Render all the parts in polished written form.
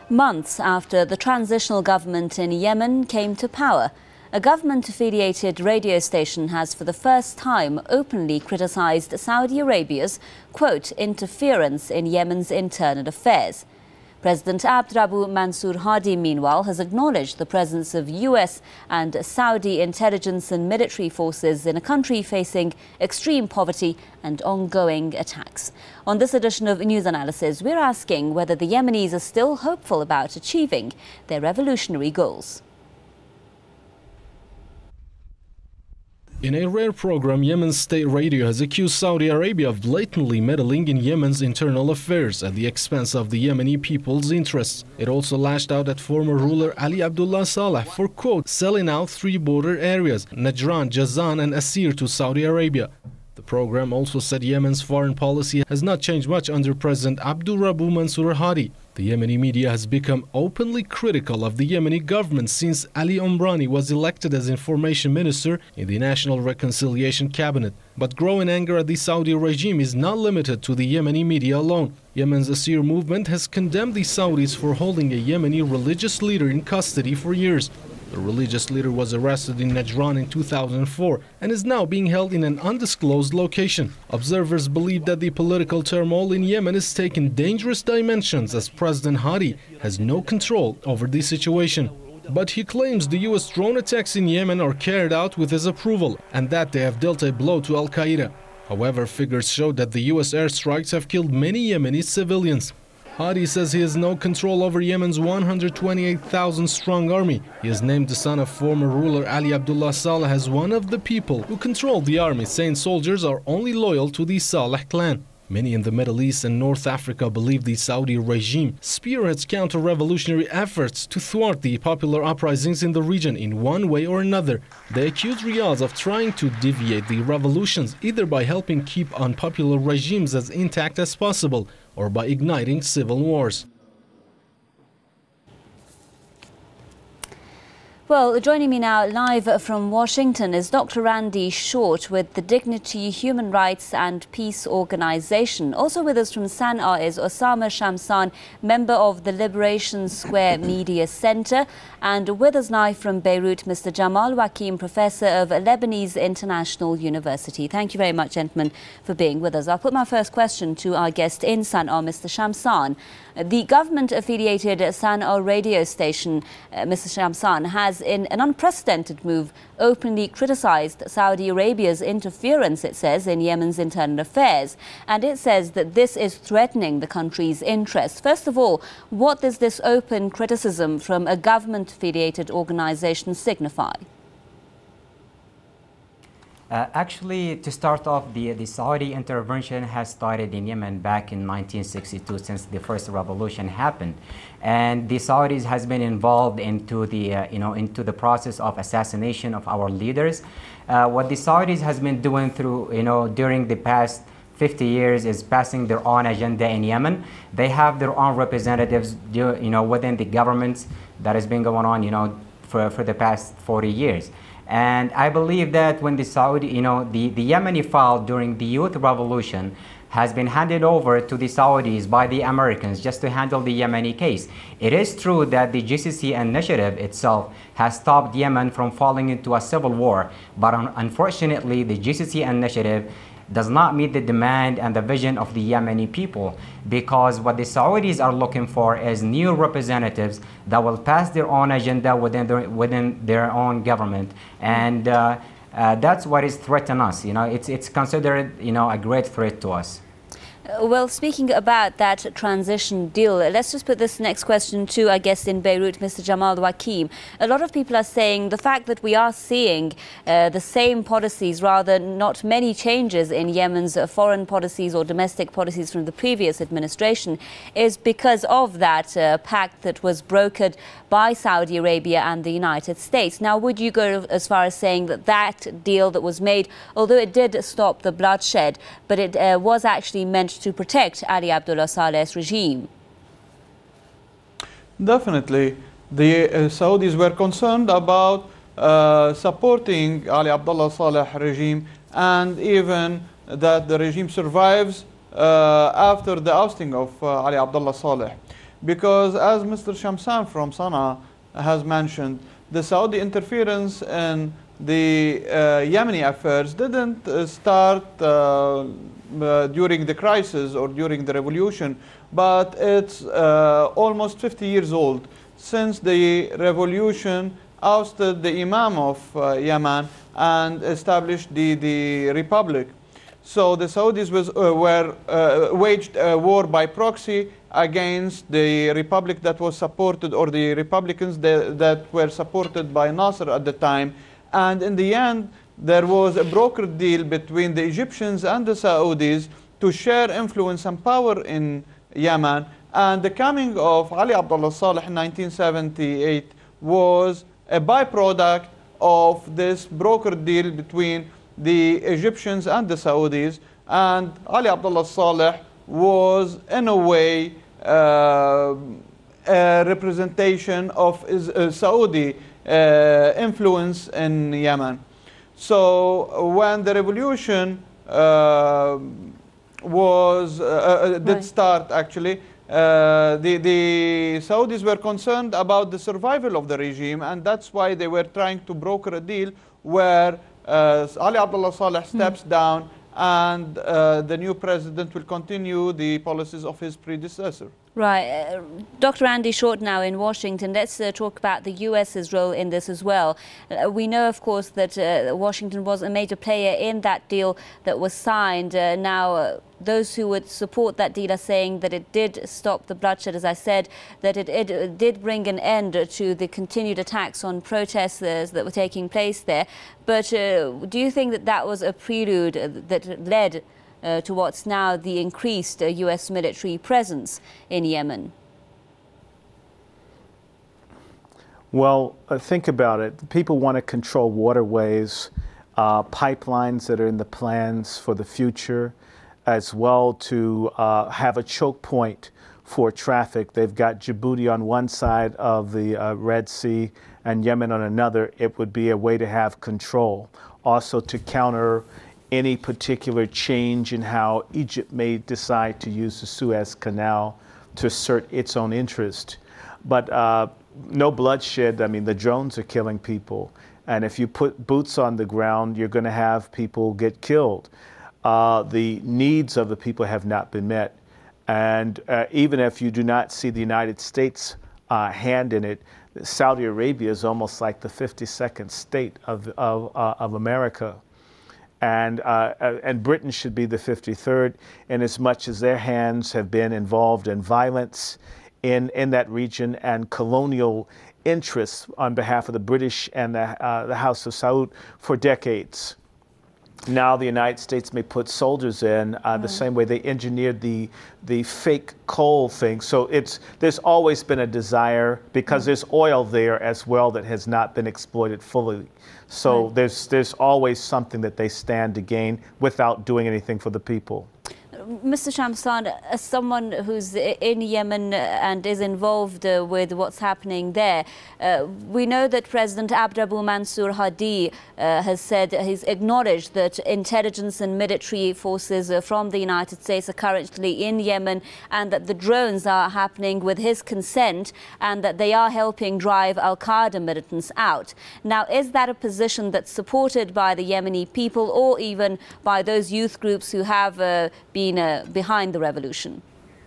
months after the transitional government in Yemen came to power. A government-affiliated radio station has for the first time openly criticised Saudi Arabia's, quote, interference in Yemen's internal affairs. President Abdrabbu Mansur Hadi, meanwhile, has acknowledged the presence of US and Saudi intelligence and military forces in a country facing extreme poverty and ongoing attacks. On this edition of News Analysis, we're asking whether the Yemenis are still hopeful about achieving their revolutionary goals. In a rare program, Yemen's state radio has accused Saudi Arabia of blatantly meddling in Yemen's internal affairs at the expense of the Yemeni people's interests. It also lashed out at former ruler Ali Abdullah Saleh for, quote, selling out 3 border areas, Najran, Jazan and Asir, to Saudi Arabia. The program also said Yemen's foreign policy has not changed much under President Abdrabbu Mansur Hadi. The Yemeni media has become openly critical of the Yemeni government since Ali Omrani was elected as information minister in the National Reconciliation Cabinet. But growing anger at the Saudi regime is not limited to the Yemeni media alone. Yemen's Asir movement has condemned the Saudis for holding a Yemeni religious leader in custody for years. The religious leader was arrested in Najran in 2004 and is now being held in an undisclosed location. Observers believe that the political turmoil in Yemen is taking dangerous dimensions as President Hadi has no control over the situation. But he claims the US drone attacks in Yemen are carried out with his approval and that they have dealt a blow to Al-Qaeda. However, figures show that the US airstrikes have killed many Yemeni civilians. Hadi says he has no control over Yemen's 128,000-strong army. He has named the son of former ruler Ali Abdullah Saleh as one of the people who control the army, saying soldiers are only loyal to the Saleh clan. Many in the Middle East and North Africa believe the Saudi regime spearheads counter-revolutionary efforts to thwart the popular uprisings in the region in one way or another. They accuse Riyadh of trying to deviate the revolutions either by helping keep unpopular regimes as intact as possible or by igniting civil wars. Well, joining me now live from Washington is Dr. Randy Short with the Dignity Human Rights and Peace Organization. Also with us from Sana'a is Osama Shamsan, member of the Liberation Square Media Center. And with us now from Beirut, Mr. Jamal Wakim, professor of Lebanese International University. Thank you very much, gentlemen, for being with us. I'll put my first question to our guest in Sana'a, Mr. Shamsan. The government-affiliated Sana'a radio station, Mr. Shamsan, has in an unprecedented move openly criticized Saudi Arabia's interference, it says, in Yemen's internal affairs. And it says that this is threatening the country's interests. First of all, what does this open criticism from a government-affiliated organization signify? Actually, to start off, the Saudi intervention has started in Yemen back in 1962, since the first revolution happened, and the Saudis has been involved into the into the process of assassination of our leaders. What the Saudis has been doing through during the past 50 years is passing their own agenda in Yemen. They have their own representatives, within the governments that has been going on, for the past 40 years. And I believe that when the Saudi, the Yemeni file during the youth revolution has been handed over to the Saudis by the Americans just to handle the Yemeni case. It is true that the GCC initiative itself has stopped Yemen from falling into a civil war, but unfortunately the GCC initiative does not meet the demand and the vision of the Yemeni people, because what the Saudis are looking for is new representatives that will pass their own agenda within their own government, and that's what is threatening us. It's considered a great threat to us. Well, speaking about that transition deal, let's just put this next question to our guest in Beirut, Mr. Jamal Wakim. A lot of people are saying the fact that we are seeing the same policies, rather not many changes in Yemen's foreign policies or domestic policies from the previous administration, is because of that pact that was brokered by Saudi Arabia and the United States. Now, would you go as far as saying that that deal that was made, although it did stop the bloodshed, but it was actually meant to protect Ali Abdullah Saleh's regime? Definitely. The Saudis were concerned about supporting Ali Abdullah Saleh regime, and even that the regime survives after the ousting of Ali Abdullah Saleh. because as Mr. Shamsan from Sana'a has mentioned, the Saudi interference in the Yemeni affairs didn't start during the crisis or during the revolution, but it's almost 50 years old since the revolution ousted the Imam of Yemen and established the republic. So the Saudis waged a war by proxy against the republic that was supported, or the Republicans that were supported by Nasser at the time. And in the end, there was a brokered deal between the Egyptians and the Saudis to share influence and power in Yemen. And the coming of Ali Abdullah Saleh in 1978 was a byproduct of this brokered deal between the Egyptians and the Saudis. And Ali Abdullah Saleh was, in a way, a representation of Saudi influence in Yemen. So when the revolution did start, actually, the Saudis were concerned about the survival of the regime, and that's why they were trying to broker a deal where Ali Abdullah Saleh steps down and the new president will continue the policies of his predecessor. Right. Dr. Andy Short now in Washington. Let's talk about the US's role in this as well. We know, of course, that Washington was a major player in that deal that was signed. Now, those who would support that deal are saying that it did stop the bloodshed, as I said, that it did bring an end to the continued attacks on protesters that were taking place there. But do you think that that was a prelude that led to what's now the increased US military presence in Yemen? Well, think about it. People want to control waterways, pipelines that are in the plans for the future, as well to have a choke point for traffic. They've got Djibouti on one side of the Red Sea and Yemen on another. It would be a way to have control. Also to counter any particular change in how Egypt may decide to use the Suez Canal to assert its own interest. But no bloodshed. I mean, the drones are killing people. And if you put boots on the ground, you're going to have people get killed. The needs of the people have not been met. And even if you do not see the United States hand in it, Saudi Arabia is almost like the 52nd state of America. And Britain should be the 53rd, in as much as their hands have been involved in violence in that region and colonial interests on behalf of the British and the House of Saud for decades. Now the United States may put soldiers in the same way they engineered the fake coal thing. So there's always been a desire, because there's oil there as well that has not been exploited fully. So there's always something that they stand to gain without doing anything for the people. Mr. Shamsan, as someone who's in Yemen and is involved with what's happening there, we know that President Abd Rabbuh Mansour Hadi has said, he's acknowledged that intelligence and military forces from the United States are currently in Yemen, and that the drones are happening with his consent, and that they are helping drive Al-Qaeda militants out. Now, is that a position that's supported by the Yemeni people, or even by those youth groups who have been behind the revolution?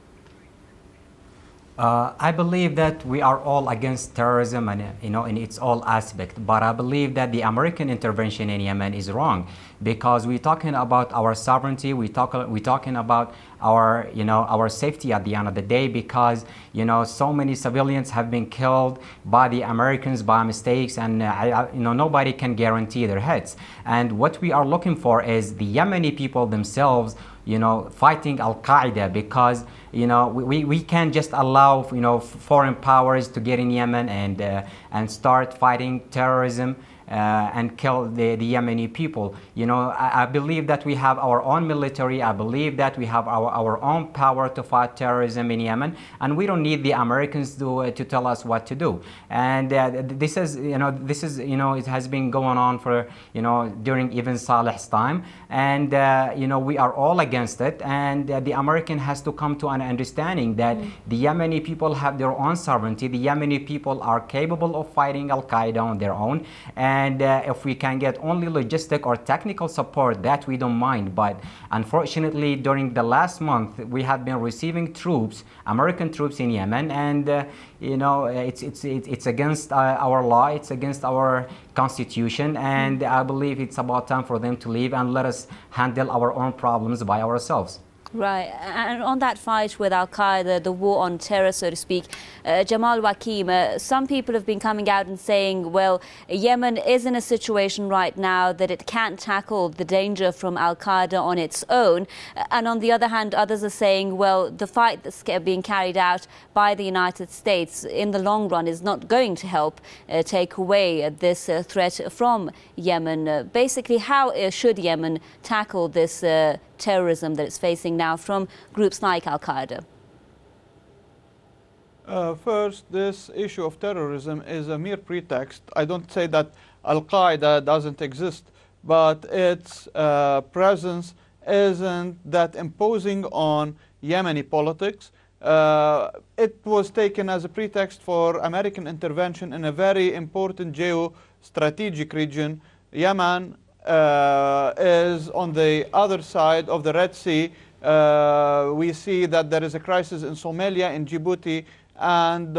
I believe that we are all against terrorism, and in its all aspect. But I believe that the American intervention in Yemen is wrong, because we're talking about our sovereignty. We're talking about our safety at the end of the day, because so many civilians have been killed by the Americans by mistakes, and nobody can guarantee their heads. And what we are looking for is the Yemeni people themselves, fighting Al-Qaeda, because we can't just allow foreign powers to get in Yemen and start fighting terrorism and kill the Yemeni people. You know, I believe that we have our own military. I believe that we have our own power to fight terrorism in Yemen, and we don't need the Americans to tell us what to do. And this is, it has been going on for, during even Saleh's time, and we are all against it. And the American has to come to an understanding that the Yemeni people have their own sovereignty. The Yemeni people are capable of fighting Al-Qaeda on their own, and if we can get only logistic or technical support, that we don't mind. But unfortunately, during the last month, we have been receiving troops, American troops in Yemen, and it's against our law, it's against our constitution, and I believe it's about time for them to leave and let us handle our own problems by ourselves. Right, and on that fight with Al-Qaeda, the war on terror, so to speak, Jamal Wakim, some people have been coming out and saying, well, Yemen is in a situation right now that it can't tackle the danger from Al-Qaeda on its own. And on the other hand, others are saying, well, the fight that's being carried out by the United States in the long run is not going to help take away this threat from Yemen. Basically, how should Yemen tackle this terrorism that it's facing now from groups like Al-Qaeda? First, this issue of terrorism is a mere pretext. I don't say that Al-Qaeda doesn't exist, but its presence isn't that imposing on Yemeni politics. It was taken as a pretext for American intervention in a very important geostrategic region. Yemen is on the other side of the Red Sea. We see that there is a crisis in Somalia, in Djibouti, and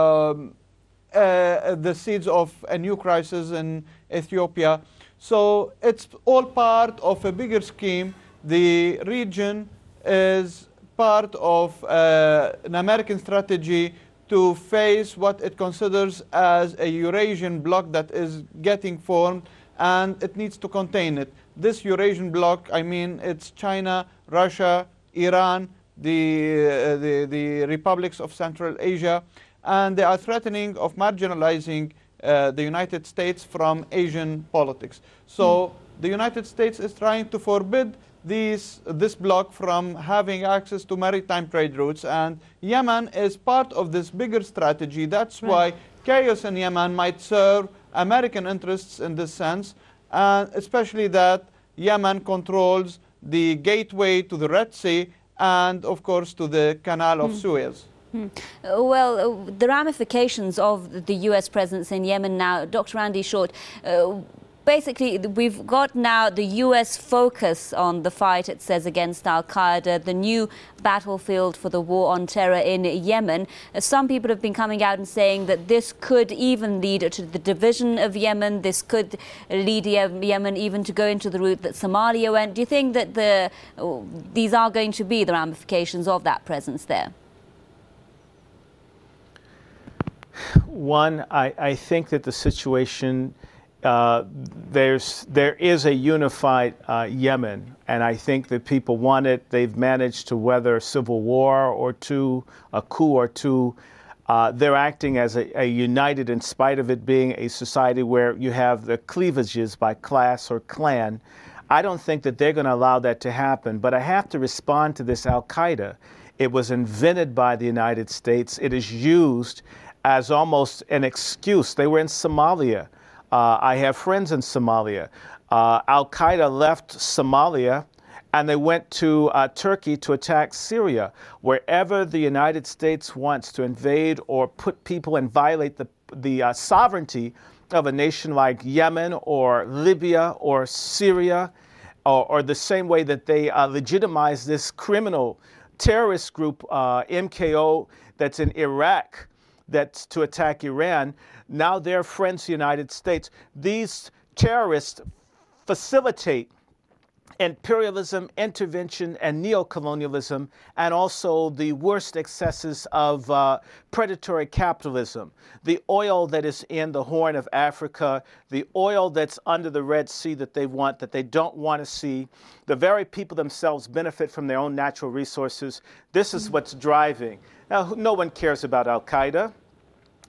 the seeds of a new crisis in Ethiopia. So it's all part of a bigger scheme. The region is part of an American strategy to face what it considers as a Eurasian bloc that is getting formed, and it needs to contain it. This Eurasian bloc, I mean, it's China, Russia, Iran, the republics of Central Asia, and they are threatening of marginalizing the United States from Asian politics. So the United States is trying to forbid this bloc from having access to maritime trade routes, and Yemen is part of this bigger strategy. That's why chaos in Yemen might serve American interests in this sense, and especially that Yemen controls the gateway to the Red Sea and, of course, to the Canal of Suez. Well, the ramifications of the U.S. presence in Yemen now, Dr. Randy Short, basically, we've got now the U.S. focus on the fight, it says, against Al-Qaeda, the new battlefield for the war on terror in Yemen. Some people have been coming out and saying that this could even lead to the division of Yemen. This could lead Yemen even to go into the route that Somalia went. Do you think that these are going to be the ramifications of that presence there? One, I think that the situation, there is a unified Yemen, and I think that people want it. They've managed to weather a civil war or two, a coup or two. They're acting as a united, in spite of it being a society where you have the cleavages by class or clan. I don't think that they're going to allow that to happen, but I have to respond to this Al-Qaeda. It was invented by the United States. It is used as almost an excuse. They were in Somalia. I have friends in Somalia. Al-Qaeda left Somalia and they went to Turkey to attack Syria. Wherever the United States wants to invade or put people and violate the sovereignty of a nation like Yemen or Libya or Syria, or the same way that they legitimize this criminal terrorist group, MKO, that's in Iraq, that's to attack Iran. Now they're friends of the United States. These terrorists facilitate imperialism, intervention, and neocolonialism, and also the worst excesses of predatory capitalism. The oil that is in the Horn of Africa, the oil that's under the Red Sea that they don't want to see, the very people themselves benefit from their own natural resources. This is what's driving. Now, no one cares about Al-Qaeda.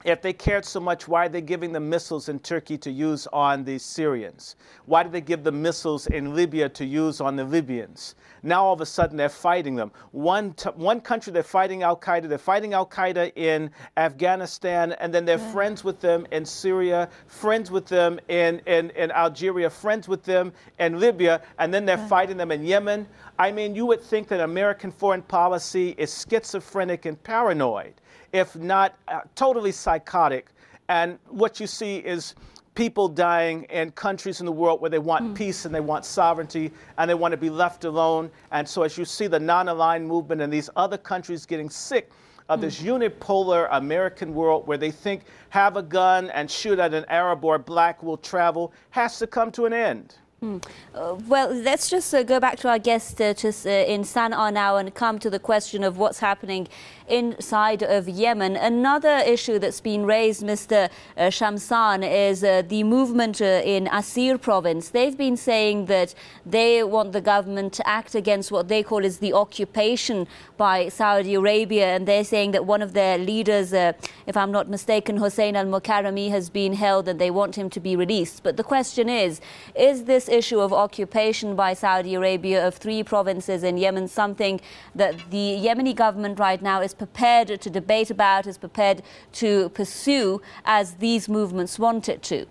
If they cared so much, why are they giving them missiles in Turkey to use on the Syrians? Why did they give them missiles in Libya to use on the Libyans? Now all of a sudden they're fighting them. One country they're fighting Al-Qaeda. They're fighting Al-Qaeda in Afghanistan, and then they're friends with them in Syria, friends with them in Algeria, friends with them in Libya, and then they're fighting them in Yemen. I mean, you would think that American foreign policy is schizophrenic and paranoid, if not totally psychotic. And what you see is people dying in countries in the world where they want peace and they want sovereignty and they want to be left alone. And so as you see the non-aligned movement in these other countries getting sick of this unipolar American world where they think have a gun and shoot at an Arab or black will travel, has to come to an end. Well, let's just go back to our guest in Sana'a now and come to the question of what's happening inside of Yemen. Another issue that's been raised, Mr. Shamsan, is the movement in Asir province. They've been saying that they want the government to act against what they call is the occupation by Saudi Arabia, and they're saying that one of their leaders, if I'm not mistaken, Hussein al-Mukarrami, has been held and they want him to be released. But the question is this issue of occupation by Saudi Arabia of 3 provinces in Yemen something that the Yemeni government right now is prepared to debate about, is prepared to pursue as these movements want it to?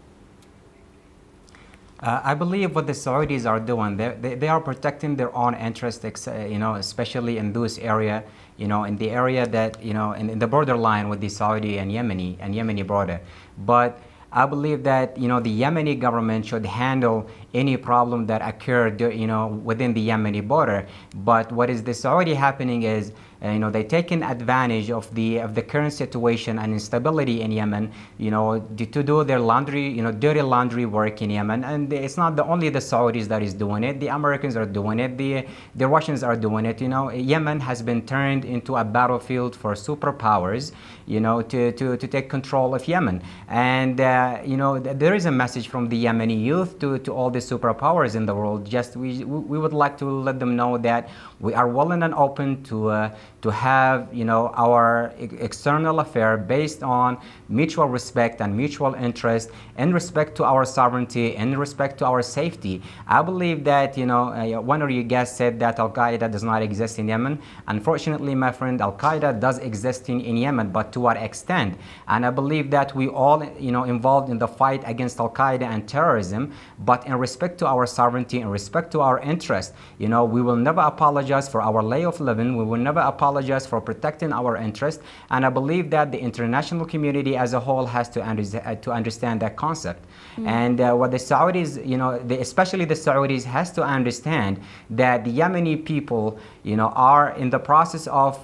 I believe what the Saudis are doing, they are protecting their own interests, especially in those area, in the area that, in the borderline with the Saudi and Yemeni border. But I believe that, the Yemeni government should handle any problem that occurred, within the Yemeni border. But what is the Saudi happening is, they're taking advantage of the current situation and instability in Yemen, to do their laundry, dirty laundry work in Yemen. And it's not only the Saudis that is doing it. The Americans are doing it. The Russians are doing it. Yemen has been turned into a battlefield for superpowers, to take control of Yemen. And there is a message from the Yemeni youth to all the superpowers in the world. Just we would like to let them know that we are willing and open to have our external affair based on mutual respect and mutual interest, in respect to our sovereignty, in respect to our safety. I believe that one of you guys said that Al-Qaeda does not exist in Yemen. Unfortunately, my friend, Al-Qaeda does exist in Yemen, but to what extent? And I believe that we all involved in the fight against Al-Qaeda and terrorism, but in respect to our sovereignty, in respect to our interest, we will never apologize for our way of living. We will never apologize for protecting our interest. And I believe that the international community as a whole has to understand that concept. And what the Saudis, especially the Saudis, has to understand that the Yemeni people, are in the process of,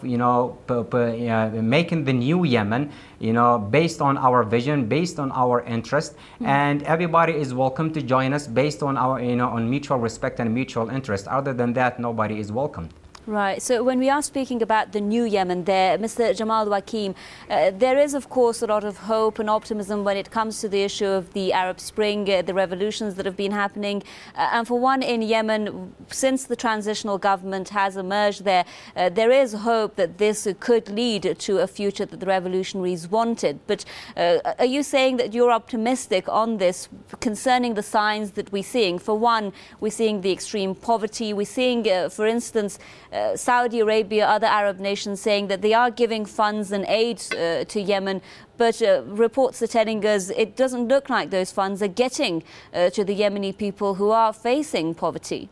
making the new Yemen, based on our vision, based on our interest, and everybody is welcome to join us based on our, on mutual respect and mutual interest. Other than that, nobody is welcome. Right. So when we are speaking about the new Yemen there, Mr. Jamal Wakim, there is, of course, a lot of hope and optimism when it comes to the issue of the Arab Spring, the revolutions that have been happening. And for one, in Yemen, since the transitional government has emerged there, there is hope that this could lead to a future that the revolutionaries wanted. But are you saying that you're optimistic on this concerning the signs that we're seeing? For one, we're seeing the extreme poverty. We're seeing, for instance, Saudi Arabia, other Arab nations saying that they are giving funds and aid to Yemen, but reports are telling us it doesn't look like those funds are getting to the Yemeni people who are facing poverty.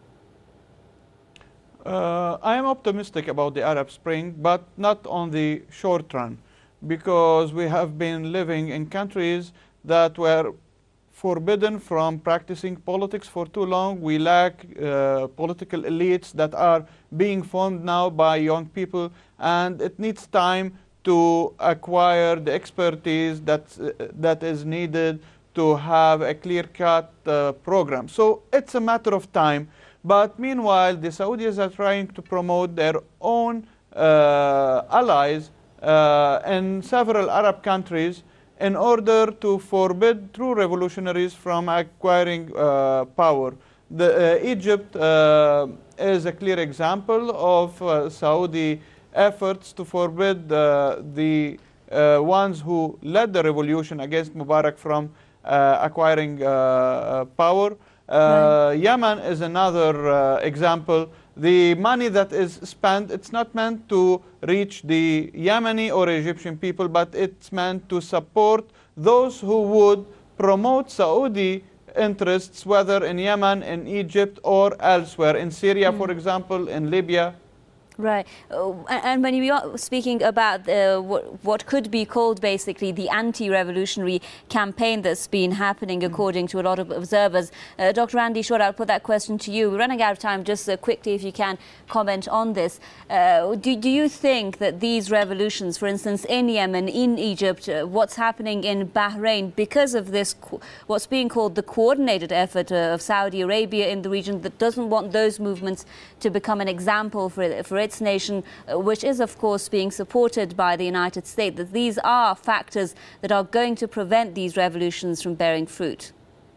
I am optimistic about the Arab Spring, but not on the short run, because we have been living in countries that were forbidden from practicing politics for too long. We lack political elites that are being formed now by young people, and it needs time to acquire the expertise that is needed to have a clear-cut program. So it's a matter of time. But meanwhile, the Saudis are trying to promote their own allies in several Arab countries in order to forbid true revolutionaries from acquiring power. Egypt is a clear example of Saudi efforts to forbid the ones who led the revolution against Mubarak from acquiring power. Yemen is another example. The money that is spent, it's not meant to reach the Yemeni or Egyptian people, but it's meant to support those who would promote Saudi interests, whether in Yemen, in Egypt, or elsewhere, in Syria, for example, in Libya. Right. And when we are speaking about what could be called basically the anti-revolutionary campaign that's been happening according to a lot of observers, Dr. Randy Short, I'll put that question to you. We're running out of time. Just quickly, if you can comment on this. Do you think that these revolutions, for instance, in Yemen, in Egypt, what's happening in Bahrain, because of this, what's being called the coordinated effort of Saudi Arabia in the region that doesn't want those movements to become an example for its nation, which is of course being supported by the United States, that these are factors that are going to prevent these revolutions from bearing fruit?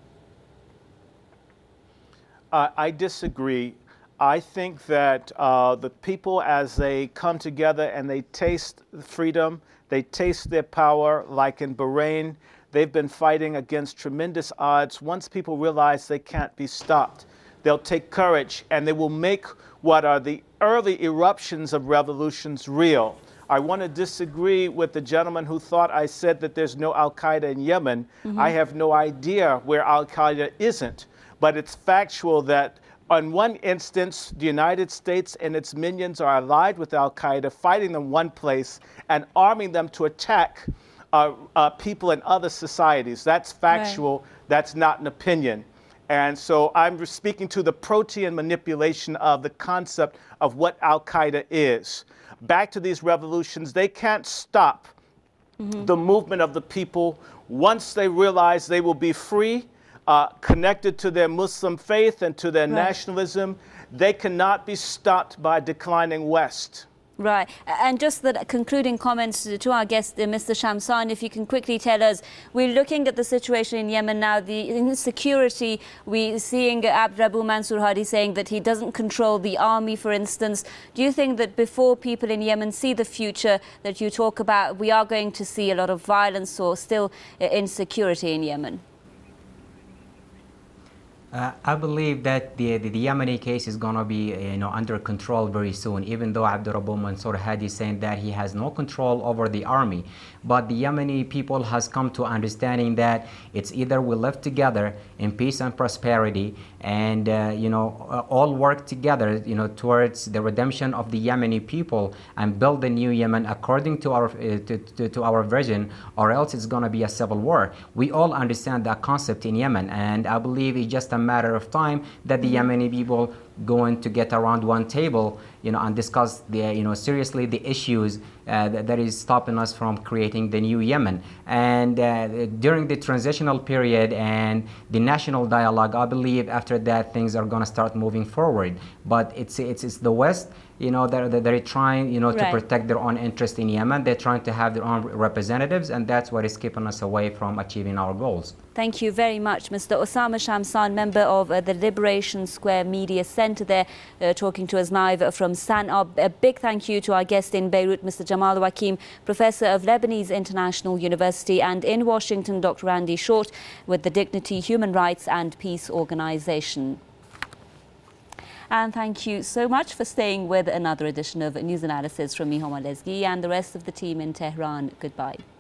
I disagree. I think that the people, as they come together and they taste freedom, they taste their power, like in Bahrain, they've been fighting against tremendous odds. Once people realize they can't be stopped, they'll take courage and they will make what are the early eruptions of revolutions real. I want to disagree with the gentleman who thought I said that there's no Al-Qaeda in Yemen. I have no idea where Al-Qaeda isn't, but it's factual that on one instance, the United States and its minions are allied with Al-Qaeda, fighting them one place and arming them to attack people in other societies. That's factual. Right. That's not an opinion. And so I'm speaking to the protean manipulation of the concept of what Al-Qaeda is. Back to these revolutions, they can't stop the movement of the people. Once they realize they will be free, connected to their Muslim faith and to their nationalism, they cannot be stopped by a declining West. Right. And just the concluding comments to our guest, Mr. Shamsan, if you can quickly tell us, we're looking at the situation in Yemen now, the insecurity. We're seeing Abd Rabbu Mansour Hadi saying that he doesn't control the army, for instance. Do you think that before people in Yemen see the future that you talk about, we are going to see a lot of violence or still insecurity in Yemen? I believe that the Yemeni case is going to be under control very soon, even though Abd Rabbu Mansour Hadi is saying that he has no control over the army. But the Yemeni people has come to understanding that it's either we live together in peace and prosperity and all work together towards the redemption of the Yemeni people and build a new Yemen according to our to our vision, or else it's going to be a civil war. We all understand that concept in Yemen, and I believe it's just a matter of time that the Yemeni people going to get around one table, and discuss the, seriously the issues that is stopping us from creating the new Yemen. And during the transitional period and the national dialogue, I believe after that things are going to start moving forward. But it's the West, they're trying, to protect their own interest in Yemen. They're trying to have their own representatives, and that's what is keeping us away from achieving our goals. Thank you very much, Mr. Osama Shamsan, member of the Liberation Square Media Center there, talking to us live from Sana'a. A big thank you to our guest in Beirut, Mr. Jamal Wakim, Professor of Lebanese International University, and in Washington, Dr. Randy Short with the Dignity, Human Rights and Peace Organization. And thank you so much for staying with another edition of News Analysis from me, Homa Lesgi, and the rest of the team in Tehran. Goodbye.